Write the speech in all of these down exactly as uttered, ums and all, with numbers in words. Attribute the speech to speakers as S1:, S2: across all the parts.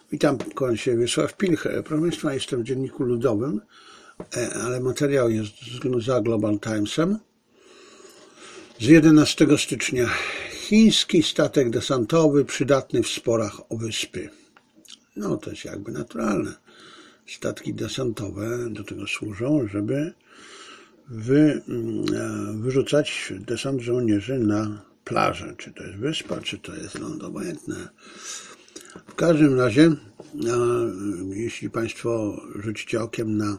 S1: Witam, kłaniam się, Wiesław Pilch. Proszę Państwa, jestem w Dzienniku Ludowym, ale materiał jest za Global Timesem. Z jedenastego stycznia. Chiński statek desantowy przydatny w sporach o wyspy. No to jest jakby naturalne. Statki desantowe do tego służą, żeby wy, wyrzucać desant żołnierzy na plażę. Czy to jest wyspa, czy to jest ląd, obojętne. W każdym razie, jeśli Państwo rzucicie okiem na,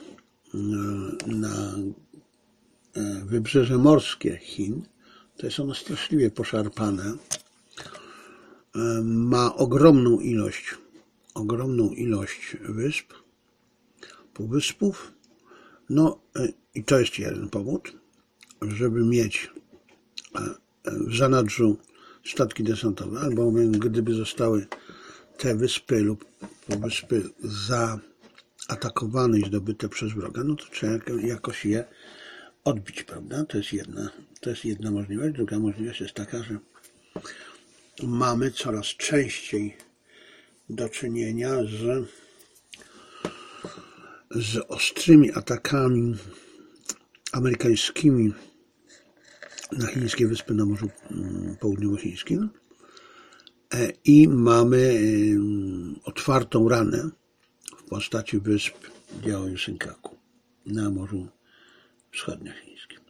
S1: na wybrzeże morskie Chin, to jest ono straszliwie poszarpane. Ma ogromną ilość, ogromną ilość wysp, półwyspów. No i to jest jeden powód, żeby mieć w zanadrzu statki desantowe, albowiem gdyby zostały te wyspy lub półwyspy zaatakowane i zdobyte przez wroga, no to trzeba jakoś je odbić, prawda? To jest jedna, to jest jedna możliwość. Druga możliwość jest taka, że mamy coraz częściej do czynienia z, z ostrymi atakami amerykańskimi na chińskie wyspy na Morzu Południowochińskim i mamy otwartą ranę w postaci wysp Diaoyu Senkaku na Morzu Wschodniochińskim.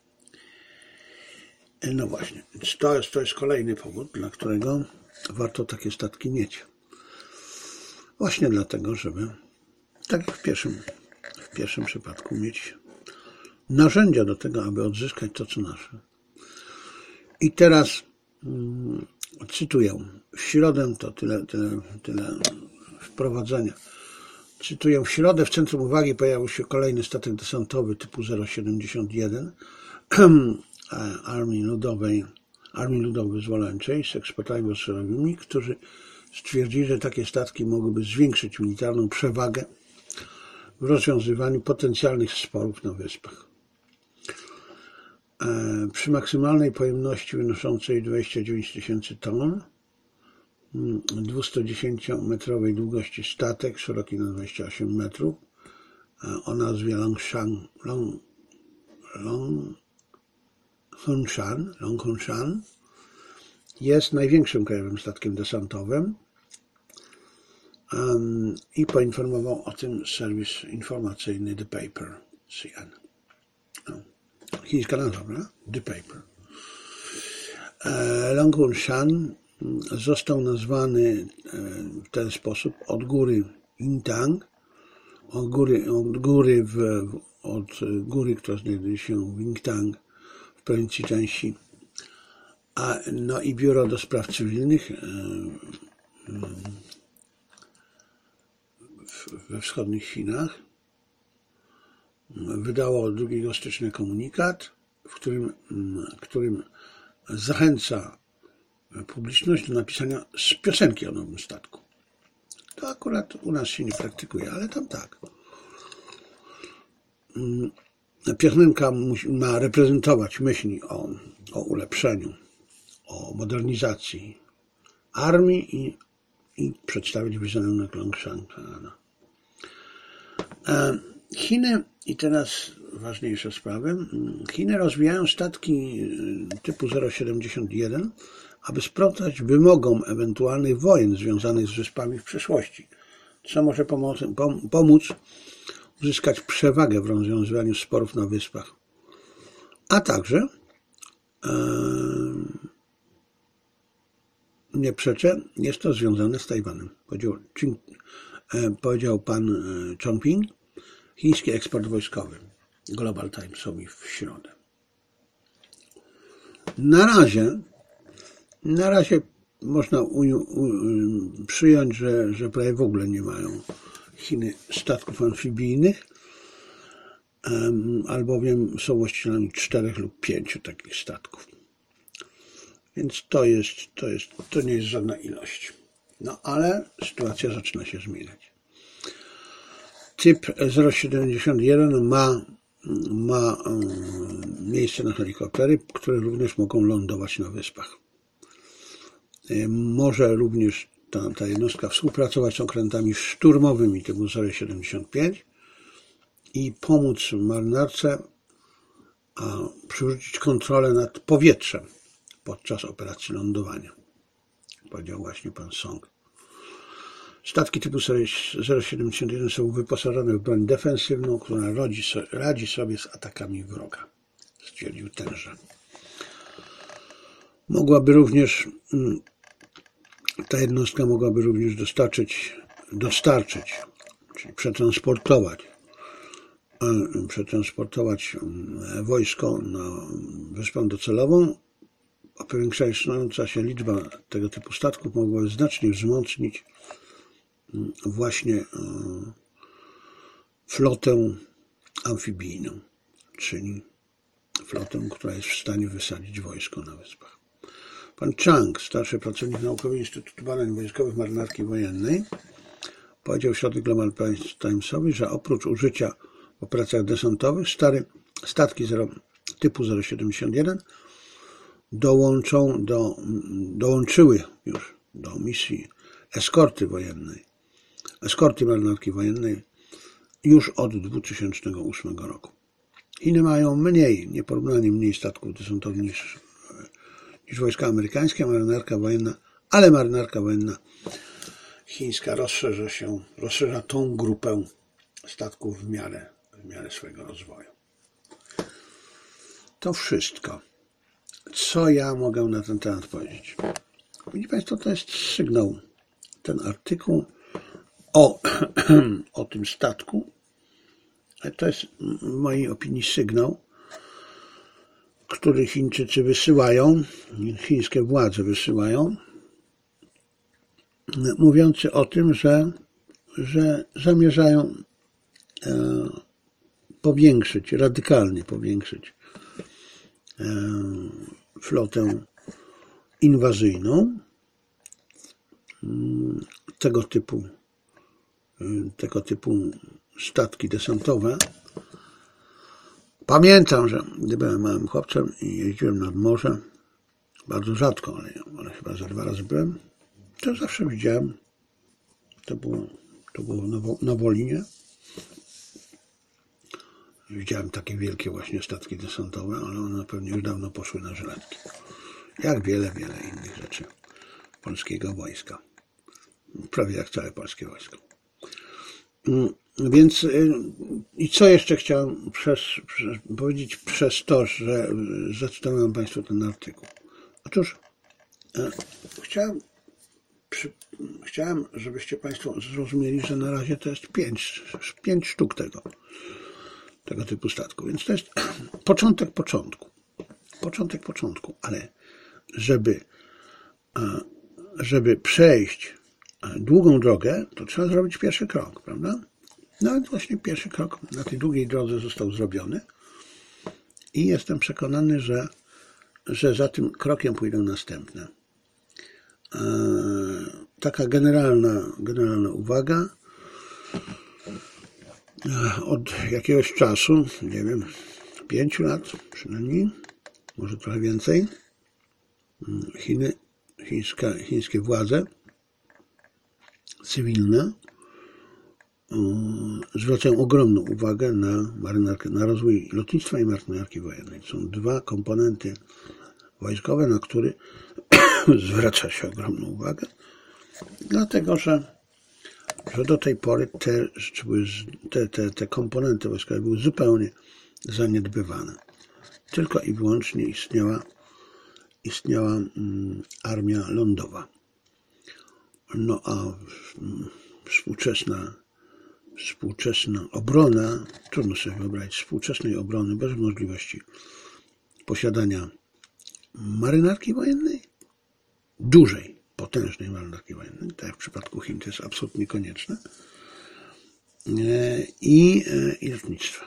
S1: No właśnie, to jest, to jest kolejny powód, dla którego warto takie statki mieć. Właśnie dlatego, żeby, tak jak w pierwszym, w pierwszym przypadku, mieć narzędzia do tego, aby odzyskać to, co nasze. I teraz hmm, cytuję. W środę, to tyle, tyle, tyle wprowadzenia. Cytuję. W środę w centrum uwagi pojawił się kolejny statek desantowy typu zero siedemdziesiąt jeden Armii Ludowej, Armii Ludowo-Wyzwoleńczej z ekspertami ostrogowymi, którzy stwierdzili, że takie statki mogłyby zwiększyć militarną przewagę w rozwiązywaniu potencjalnych sporów na wyspach. Przy maksymalnej pojemności wynoszącej dwadzieścia dziewięć tysięcy ton, dwustudziesięciometrowej długości statek, szeroki na dwadzieścia osiem metrów, o nazwie Longshan, Long, Long, Hongshan, Long Hongshan, jest największym krajowym statkiem desantowym um, i poinformował o tym serwis informacyjny The Paper, C N. No. Chińska nazwa, prawda? The Paper. Long Hongshan został nazwany w ten sposób od góry Yintang, od góry, od góry, w, od góry, która znajduje się w Yintang w prowincji Jiangxi. A, no i Biuro do Spraw Cywilnych we wschodnich Chinach wydało drugiego stycznia komunikat, w którym, którym zachęca publiczność do napisania piosenki o nowym statku. To akurat u nas się nie praktykuje, ale tam tak. Piosenka ma reprezentować myśli o, o ulepszeniu, o modernizacji armii i, i przedstawić wizerunek Longshan. Chiny, i teraz ważniejsze sprawy, Chiny rozwijają statki typu zero siedemdziesiąt jeden, aby sprostać wymogom ewentualnych wojen związanych z wyspami w przyszłości, co może pomóc, pomóc uzyskać przewagę w rozwiązywaniu sporów na wyspach. A także, e, nie przeczę, jest to związane z Tajwanem, powiedział, e, powiedział pan Chongping, chiński ekspert wojskowy Global Timesowi w środę. Na razie, na razie można u, u, przyjąć, że, że prawie w ogóle nie mają Chiny statków amfibijnych, um, albowiem są właścicielami czterech lub pięciu takich statków. Więc to jest, to jest, to nie jest żadna ilość. No ale sytuacja zaczyna się zmieniać. Typ zero siedemdziesiąt jeden ma, ma miejsce na helikoptery, które również mogą lądować na wyspach. Może również ta, ta jednostka współpracować z okrętami szturmowymi typu zero siedemdziesiąt pięć i pomóc marynarce a przywrócić kontrolę nad powietrzem podczas operacji lądowania, powiedział właśnie pan Song. Statki typu zero siedemdziesiąt jeden są wyposażone w broń defensywną, która radzi, radzi sobie z atakami wroga, stwierdził tenże. Mogłaby również, ta jednostka mogłaby również dostarczyć, dostarczyć, czyli przetransportować, przetransportować wojsko na wyspę docelową, a powiększająca się liczba tego typu statków mogłaby znacznie wzmocnić właśnie flotę amfibijną, czyli flotę, która jest w stanie wysadzić wojsko na wyspach. Pan Chang, starszy pracownik naukowy Instytutu Badań Wojskowych Marynarki Wojennej, powiedział w środę Global Timesowi, że oprócz użycia w operacjach desantowych stare statki zero, typu zero siedemdziesiąt jeden dołączą do, dołączyły już do misji eskorty wojennej, eskorty marynarki wojennej już od dwa tysiące ósmego roku. Chiny mają mniej, nieporównanie mniej statków desantowych niż, niż wojska amerykańskie, marynarka wojenna, ale marynarka wojenna chińska rozszerza się, rozszerza tą grupę statków w miarę, w miarę swojego rozwoju. To wszystko, co ja mogę na ten temat powiedzieć. Widzi Państwo, to jest sygnał, ten artykuł o, o tym statku. To jest w mojej opinii sygnał, który Chińczycy wysyłają, chińskie władze wysyłają, mówiący o tym, że, że zamierzają e, powiększyć, radykalnie powiększyć e, flotę inwazyjną tego typu, tego typu statki desantowe. Pamiętam, że gdy byłem małym chłopcem i jeździłem nad morze, bardzo rzadko, ale, ale chyba za dwa razy byłem, to zawsze widziałem, to było, to było na, na Wolinie, widziałem takie wielkie właśnie statki desantowe, ale one pewnie już dawno poszły na żyletki. Jak wiele, wiele innych rzeczy polskiego wojska. Prawie jak całe polskie wojsko. Więc i co jeszcze chciałem przez, przez, powiedzieć przez to, że zacytowałem Państwu ten artykuł. Otóż e, chciałem, przy, chciałem, żebyście Państwo zrozumieli, że na razie to jest pięć, pięć sztuk tego, tego typu statku. Więc to jest początek początku. Początek początku, ale żeby, e, żeby przejść długą drogę, to trzeba zrobić pierwszy krok, prawda? No więc właśnie pierwszy krok na tej długiej drodze został zrobiony i jestem przekonany, że, że za tym krokiem pójdą następne. Eee, taka generalna, generalna uwaga. Eee, od jakiegoś czasu, nie wiem, pięciu lat przynajmniej, może trochę więcej, Chiny, chińska, chińskie władze cywilne zwracają ogromną uwagę na marynarkę, na rozwój lotnictwa i marynarki wojennej. Są dwa komponenty wojskowe, na które zwraca się ogromną uwagę, dlatego że, że do tej pory te, te, te, te komponenty wojskowe były zupełnie zaniedbywane. Tylko i wyłącznie istniała, istniała um, armia lądowa. No a współczesna, współczesna obrona, trudno sobie wyobrazić współczesnej obrony bez możliwości posiadania marynarki wojennej, dużej, potężnej marynarki wojennej, tak jak w przypadku Chin to jest absolutnie konieczne, i, i lotnictwa.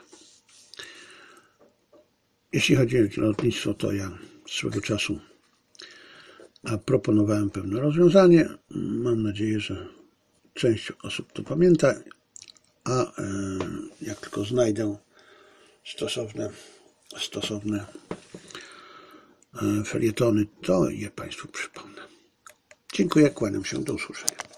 S1: Jeśli chodzi o lotnictwo, to ja swego czasu a proponowałem pewne rozwiązanie. Mam nadzieję, że część osób to pamięta, a jak tylko znajdę stosowne, stosowne felietony, to je Państwu przypomnę. Dziękuję, kłaniam się, do usłyszenia.